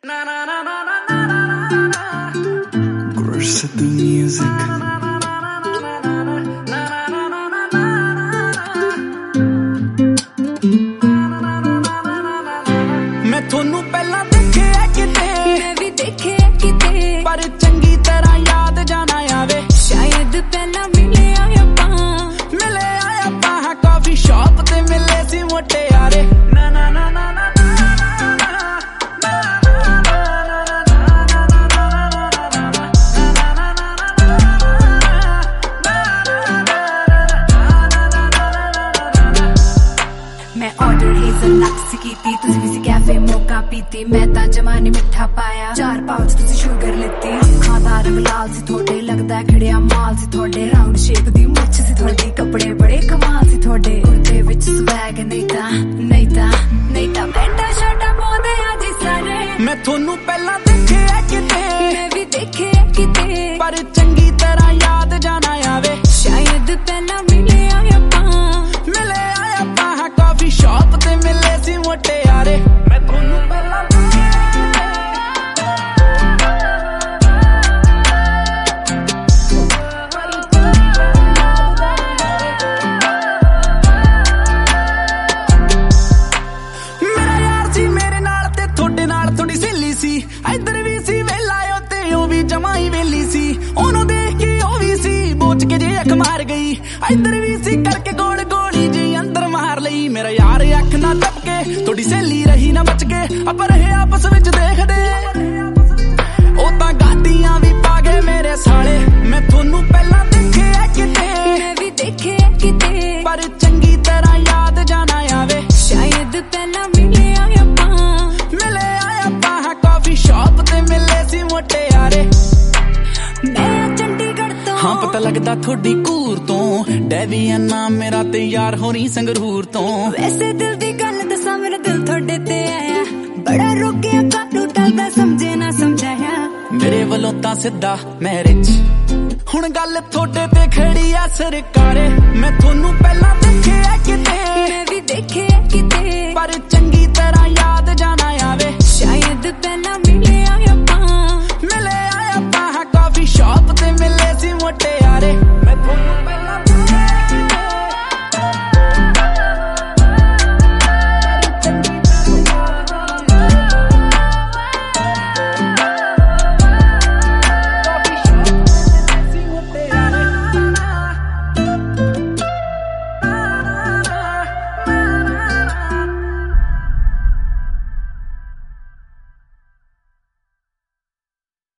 Curse the music. मैं थोनू पहला देखे किते, मैं भी देखे किते, पर चंगी तरह याद जाना आवे। शायद पहला मिले आया पा कॉफी शॉप ते मिले सी मोटे यारे। मैं ऑर्डर हेज़लनट सी कीती, तुसी किसी कैफे मोका पीती, मैं तां जमाने मिठा पाया, 4 पाउच तुसी शुगर लेती। अखां दा रंग लाल सी थोड़े, लगदा खड़िया माल सी थोड़े, राउंड शेप दी मुछ सी थोड़ी, कपड़े बड़े कमाल सी थोड़े, कुर्ते विच स्वैग नहीं ता पैंटा शर्टा पाउंदे आ जी सारे। मैं थोनू पहला देखे किते, मैं भी देखे किते, पर चंगी तरह याद जाना आवे। शायद पहला मिले आया पा कॉफी शॉप ते मिले सी मोटे यारे। मैं थोनू पहला मेरा यार सी मेरे नाल ते थोड़े नाल थोड़ी सहेली सी, इधर भी सी वेला ते ओ भी जमा ही वेली सी, ओनू देख के ओ भी सी बोच के जे अख मार गई, इधर भी सी करके गोल गोली जी अंदर मार लई। मेरा यार अख ना टपके, थोड़ी सहेली रही ना बच के, अब रहे आपस विच देखदे, ओ तां गादियां भी पा गए मेरे साले। मैं थोनू पहला देखे किते, मैं भी देखे किते, पर चंगी तरह याद जाना आवे। शायद पहला मिले आया पा कॉफी शॉप ते मिले सी मोटे यारे। मैं चंडीगढ़ तो, हाँ पता लगदा थोड़ी कूर तो, डेवियना मेरा ते यार होनी संगरूर तो। वैसे दिल दी गल दसा, मेरा दिल थोड़े ते आया, बड़ा रोकिया काटू टलदा समझे ना समझाया, मेरे वलों तां सिद्धा मैरिज, हुण गल थोड़े ते खड़ी आ सरकारे। मैं थोनू पहला देखे किते, मैं भी देखे किते, पर चंगी तरह याद जाना आवे। शायद पहला